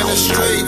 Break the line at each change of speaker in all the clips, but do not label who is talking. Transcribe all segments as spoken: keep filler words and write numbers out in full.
the street.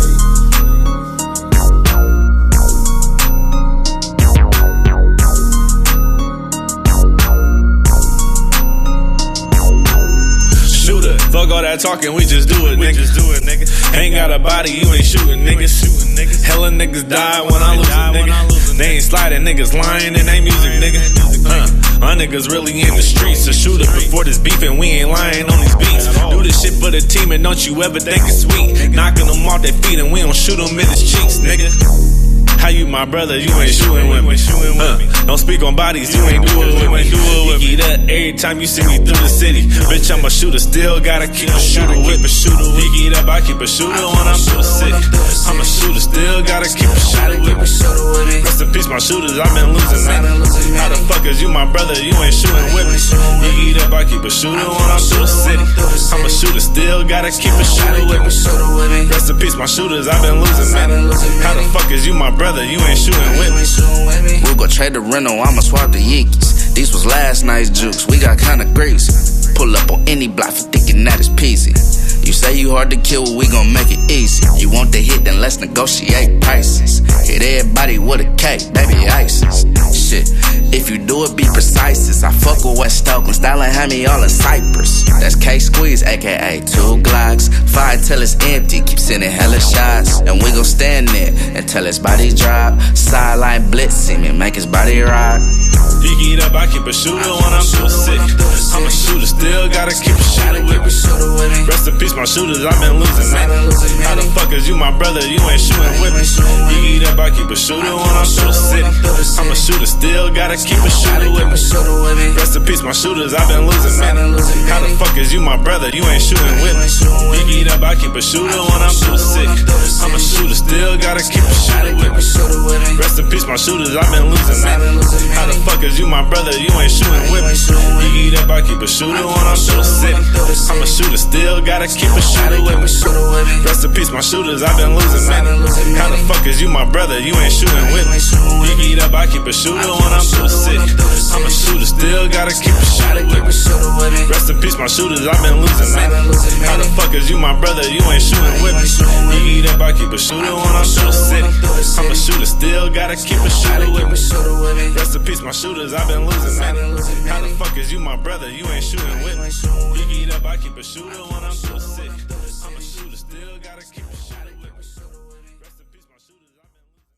Fuck all that talking, we just do it, nigga. Just do it, nigga. Ain't got a body, you ain't shooting, niggas. Shooting, niggas. Hella niggas die when I lose a nigga. They ain't sliding, niggas lying in they music, nigga. Huh. My niggas really in the streets. A shooter before this beef, and we ain't lying on these beats. Do this shit for the team, and don't you ever think it's sweet. Knocking them off their feet, and we don't shoot them in his cheeks, nigga. How you my brother, you ain't shooting with me. Uh, don't speak on bodies, you ain't do it with me. You get up every time you see me through the city. Bitch, I'm a shooter, still gotta keep a shooter with me. You get up, I keep a shooter when I'm through the city. I'm a shooter, still gotta keep a shooter with me. Rest in peace, my shooters, I've been losing, man. How the fuck is you my brother, you ain't shooting with me. You get up, I keep a shooter when I'm through the city. I'm a shooter, still gotta keep a shooter with me. Rest in peace, my shooters, I've been losing, man. How the fuck is you my brother? You ain't shooting with me.
We'll go trade the rental, I'ma swap the Yeekys. These was last night's jukes, we got kinda greasy. Pull up on any block for thinking that it's peasy. You say you hard to kill, well, we gon' make it easy. You want the hit, then let's negotiate prices. Hit everybody with a cake, baby ISIS. Shit, if you do it, be precise. I fuck with West Oakland, styling had me all in Cypress. That's K Squeeze, aka two Glocks. Fire till it's empty, keep sending hella shots. And we gon' stand there until his body drop. Sideline blitzing me, make his body rock.
You get up, I keep a shooter when I'm too sick. I'm a shooter, still gotta keep a shooter with me. Rest in peace, my shooters, I've been losing, man. How the fuck is you my brother, you ain't shooting with me. You get up, I keep a shooter when I'm through the city. I'm a shooter, still gotta keep a shooter with me. Rest in peace, my shooters, I've been losing, man. How the fuck is you my brother, you ain't shooting with me. You get up, I keep a shooter when I'm through the city. I'm a shooter, still gotta keep a shooter with me. Rest in peace, my shooters, I've been losing, man. How the fuck is you my brother, you ain't shooting with me. You get up, I keep a shooter when I'm through the city. I'm a shooter, still gotta keep a shooter with me. Rest in peace, my shooters, I've been losing, man. How the fuck is you my brother, you ain't shooting with me. You get up, I keep a shooter when I'm through the city. I'm a shooter, still gotta keep a shooter with me. Rest in peace, my shooters, I've been losing, man. How the fuck is you my brother, you ain't shooting with me. You get up, I keep a shooter when I'm through the city. I'm a shooter, still gotta keep a shooter with me. Rest in peace, my shooters, I've been losing, man. How the fuck is you my brother, you ain't shooting with me. You get up, I keep a shooter when I'm through the city.